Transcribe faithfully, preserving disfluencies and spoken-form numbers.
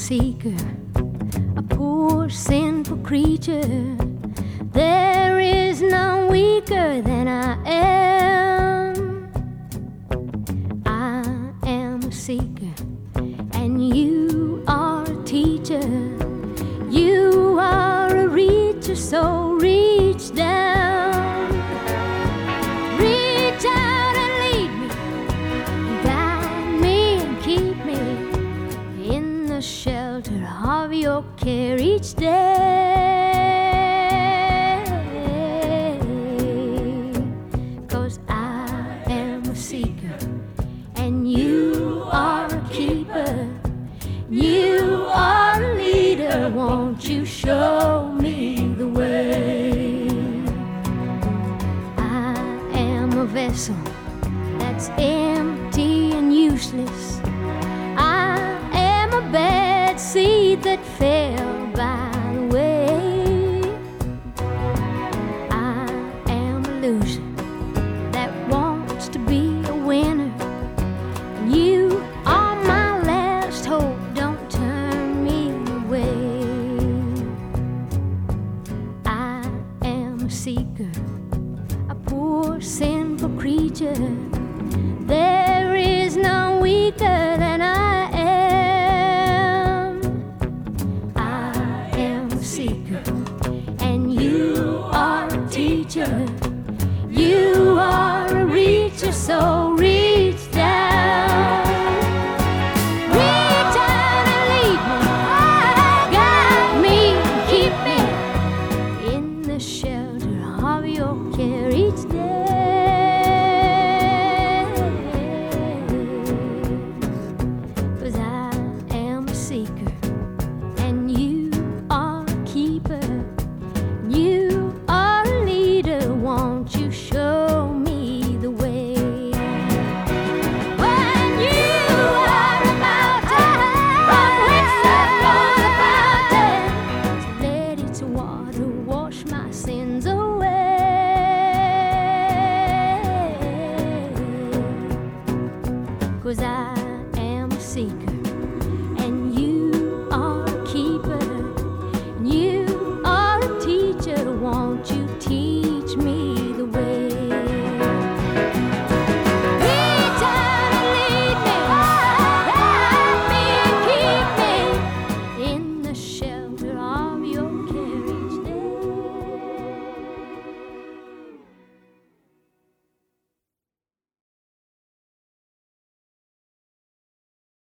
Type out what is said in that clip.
seeker, a poor sinful creature. There is none weaker than I am. I am a seeker, and you are a teacher. You are a reacher, so reach down, reach out and lead me, guide me and keep me in the shelter of your care each day. 'Cause I am a seeker, and you are a keeper. You are a leader, won't you show me the way? I am a vessel that's empty and useless. I am a bad seed that fell by the way. I am a loser that wants to be a winner. You are my last hope, don't turn me away. I am a seeker, a poor sinful creature. There is none weaker than I am. I am a seeker, and you are a teacher. You are a reacher, so